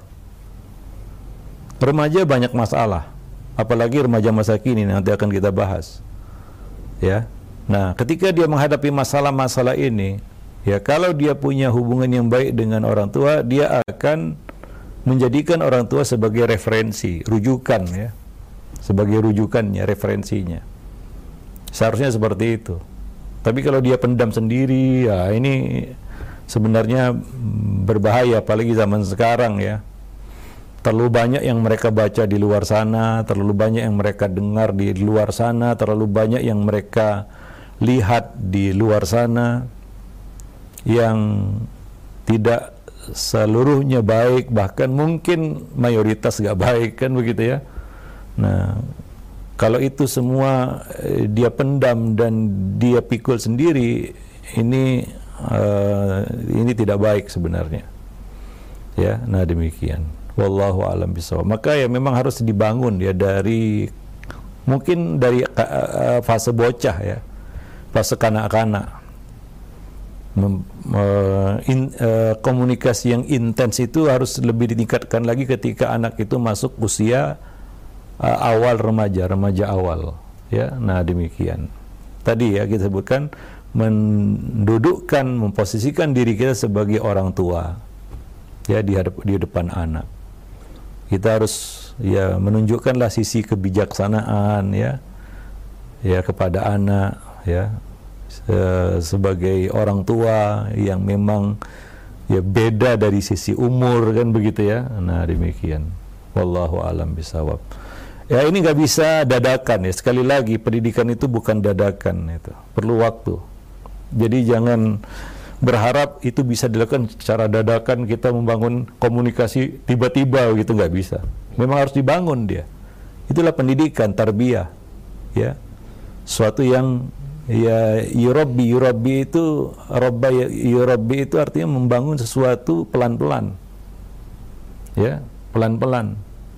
Remaja banyak masalah. Apalagi remaja masa kini, nanti akan kita bahas. Ya. Nah, ketika dia menghadapi masalah-masalah ini, ya kalau dia punya hubungan yang baik dengan orang tua, dia akan menjadikan orang tua sebagai referensi, rujukan, ya. Sebagai rujukannya, referensinya. Seharusnya seperti itu. Tapi kalau dia pendam sendiri, ya ini sebenarnya berbahaya, apalagi zaman sekarang, ya. Terlalu banyak yang mereka baca di luar sana, terlalu banyak yang mereka dengar di luar sana, terlalu banyak yang mereka lihat di luar sana yang tidak seluruhnya baik, bahkan mungkin mayoritas gak baik, kan begitu, ya. Nah, kalau itu semua eh, dia pendam dan dia pikul sendiri, ini uh, ini tidak baik sebenarnya. Ya, nah demikian. Wallahu a'lam bishawab. Maka ya memang harus dibangun ya dari mungkin dari uh, fase bocah, ya, fase kanak-kanak. Mem, uh, in, uh, komunikasi yang intens itu harus lebih ditingkatkan lagi ketika anak itu masuk usia uh, awal remaja, remaja awal, ya. Nah, demikian. Tadi ya kita sebutkan mendudukkan, memposisikan diri kita sebagai orang tua, ya, di hadap, di depan anak. Kita harus ya menunjukkanlah sisi kebijaksanaan, ya, ya kepada anak, ya. Sebagai orang tua yang memang ya beda dari sisi umur, kan begitu ya. Nah, demikian. Wallahu alam bisawab. Ya, ini nggak bisa dadakan ya. Sekali lagi, pendidikan itu bukan dadakan, itu perlu waktu. Jadi jangan berharap itu bisa dilakukan secara dadakan, kita membangun komunikasi tiba-tiba gitu, nggak bisa. Memang harus dibangun dia. Itulah pendidikan, tarbiyah, ya. Suatu yang ya yurabbi, yurabbi itu robba, yurabbi itu artinya membangun sesuatu pelan-pelan, ya, pelan-pelan,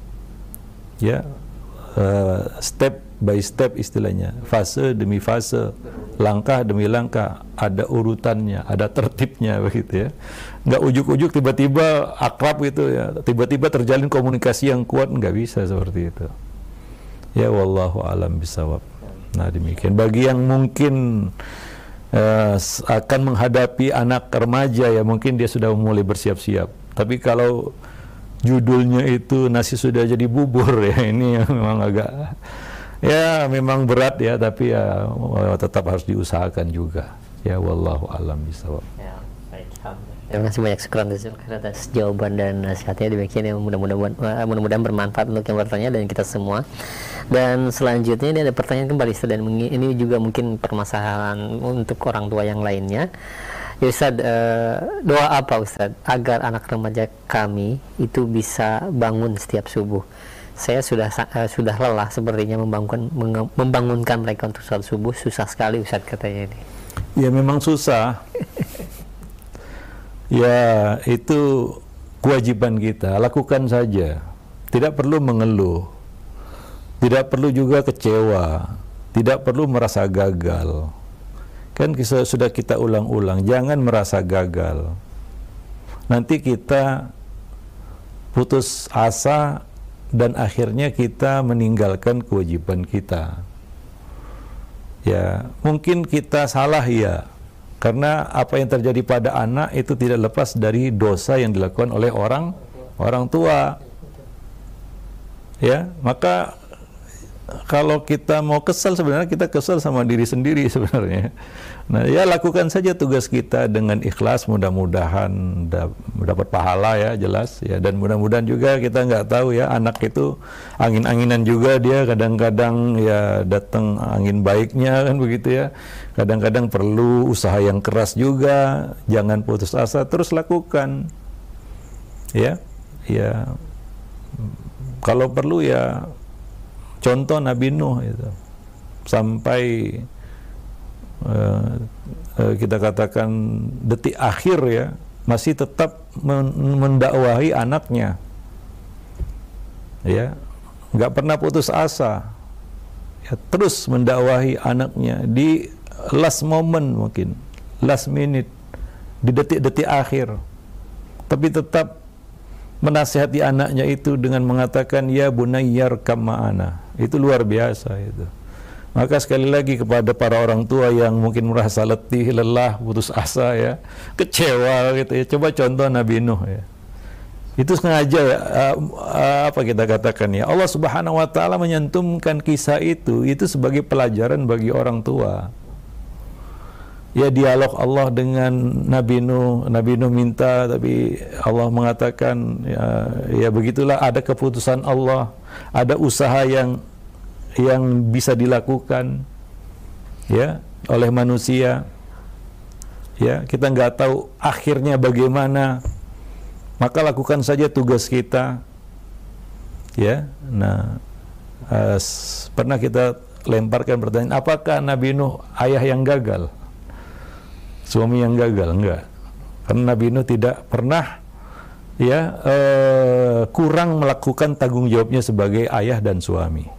ya, uh, step by step istilahnya, fase demi fase, langkah demi langkah, ada urutannya, ada tertibnya, begitu ya. Nggak ujuk-ujuk tiba-tiba akrab gitu ya, tiba-tiba terjalin komunikasi yang kuat, nggak bisa seperti itu. Ya, wallahu alam bisawab. Nah, demikian. Bagi yang mungkin uh, akan menghadapi anak remaja, ya mungkin dia sudah mulai bersiap-siap. Tapi kalau judulnya itu nasi sudah jadi bubur, ya ini memang agak, ya memang berat ya, tapi ya tetap harus diusahakan juga. Ya, wallahu alam bisawab. Ya, baik. Terima kasih banyak, syukran atas jawaban dan nasihatnya. Demikian yang mudah-mudahan mudah-mudahan bermanfaat untuk yang bertanya dan kita semua. Dan selanjutnya ini ada pertanyaan kembali, Ustaz, dan ini juga mungkin permasalahan untuk orang tua yang lainnya. Ya Ustaz, uh, doa apa Ustaz agar anak remaja kami itu bisa bangun setiap subuh? Saya sudah uh, sudah lelah sepertinya membangunkan membangunkan mereka untuk sholat subuh, susah sekali Ustaz katanya ini. Ya memang susah. Ya, itu kewajiban kita, lakukan saja. Tidak perlu mengeluh, tidak perlu juga kecewa, tidak perlu merasa gagal. Kan kisah sudah kita ulang-ulang, jangan merasa gagal. Nanti kita putus asa dan akhirnya kita meninggalkan kewajiban kita. Ya, mungkin kita salah ya. Karena apa yang terjadi pada anak itu tidak lepas dari dosa yang dilakukan oleh orang orang tua. Ya, maka kalau kita mau kesal, sebenarnya kita kesal sama diri sendiri sebenarnya. Nah, ya lakukan saja tugas kita dengan ikhlas, mudah-mudahan dapat pahala ya, jelas ya. Dan mudah-mudahan juga kita nggak tahu ya, anak itu angin-anginan juga dia, kadang-kadang ya datang angin baiknya kan begitu ya. Kadang-kadang perlu usaha yang keras juga, jangan putus asa, terus lakukan. Ya, ya. Kalau perlu ya contoh Nabi Nuh itu sampai uh, uh, kita katakan detik akhir ya masih tetap men mendakwahi anaknya, ya nggak pernah putus asa, ya, terus mendakwahi anaknya di last moment, mungkin last minute, di detik-detik akhir, tapi tetap menasihati anaknya itu dengan mengatakan ya bunayyar kama'ana. Itu luar biasa itu. Maka sekali lagi kepada para orang tua yang mungkin merasa letih, lelah, putus asa ya, kecewa gitu ya, coba contoh Nabi Nuh ya. Itu sengaja ya, uh, uh, apa kita katakan ya, Allah Subhanahu wa taala menyantumkan kisah itu itu sebagai pelajaran bagi orang tua. Ya, dialog Allah dengan Nabi Nuh, Nabi Nuh minta, tapi Allah mengatakan ya, ya begitulah, ada keputusan Allah, ada usaha yang yang bisa dilakukan ya oleh manusia. Ya, kita nggak tahu akhirnya bagaimana, maka lakukan saja tugas kita. Ya, nah uh, pernah kita lemparkan pertanyaan, apakah Nabi Nuh ayah yang gagal? Suami yang gagal? Enggak. Karena Nabi Nuh tidak pernah ya eh, kurang melakukan tanggung jawabnya sebagai ayah dan suami.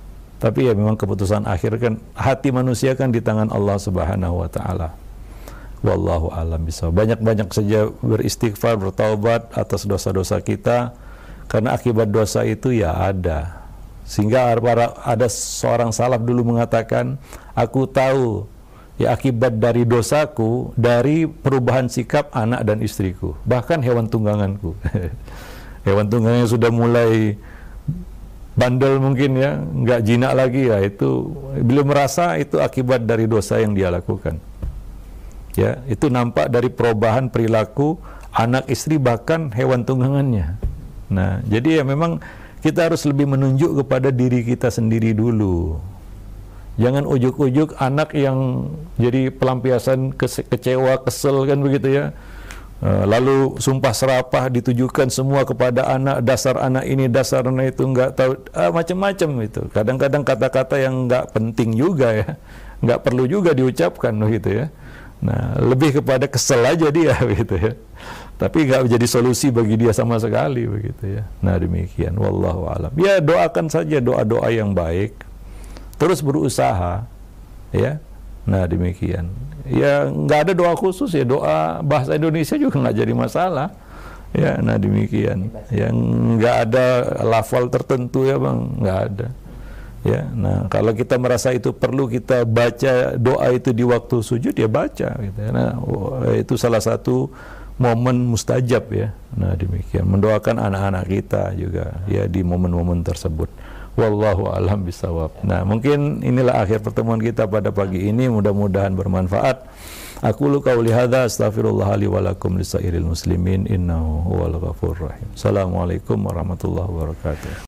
Tapi ya memang keputusan akhir kan, hati manusia kan di tangan Allah Subhanahu wa taala. Wallahu a'lam bishawab. Banyak-banyak saja beristighfar, bertaubat atas dosa-dosa kita, karena akibat dosa itu ya ada. Sehingga para, ada seorang salaf dulu mengatakan, aku tahu ya akibat dari dosaku dari perubahan sikap anak dan istriku, bahkan hewan tungganganku. Hewan tunggangannya sudah mulai bandel mungkin ya, nggak jinak lagi ya, itu belum merasa itu akibat dari dosa yang dia lakukan. Ya, itu nampak dari perubahan perilaku anak, istri, bahkan hewan tunggangannya. Nah, jadi ya memang kita harus lebih menunjuk kepada diri kita sendiri dulu. Jangan ujuk-ujuk anak yang jadi pelampiasan kecewa, kesel kan begitu ya. Lalu sumpah serapah ditujukan semua kepada anak, dasar anak ini, dasar anak itu, nggak tahu ah, macam-macam itu. Kadang-kadang kata-kata yang nggak penting juga ya, nggak perlu juga diucapkan begitu ya. Nah, lebih kepada kesel aja dia begitu ya. Tapi nggak jadi solusi bagi dia sama sekali begitu ya. Nah, demikian. Wallahu a'lam. Ya, doakan saja doa-doa yang baik. Terus berusaha ya. Nah, demikian. Ya, nggak ada doa khusus ya, doa bahasa Indonesia juga nggak jadi masalah ya. Nah, demikian. Yang nggak ada lafal tertentu ya bang, nggak ada ya. Nah, kalau kita merasa itu perlu kita baca doa itu di waktu sujud ya baca gitu ya. Nah, itu salah satu momen mustajab ya. Nah, demikian, mendoakan anak-anak kita juga ya di momen-momen tersebut. Wallahu a'lam bishawab. Nah, mungkin inilah akhir pertemuan kita pada pagi ini, mudah-mudahan bermanfaat. Aku lu qauli hadza astaghfirullah li wa lakum lisairil muslimin innahu huwal ghafurur rahim. Assalamualaikum warahmatullahi wabarakatuh.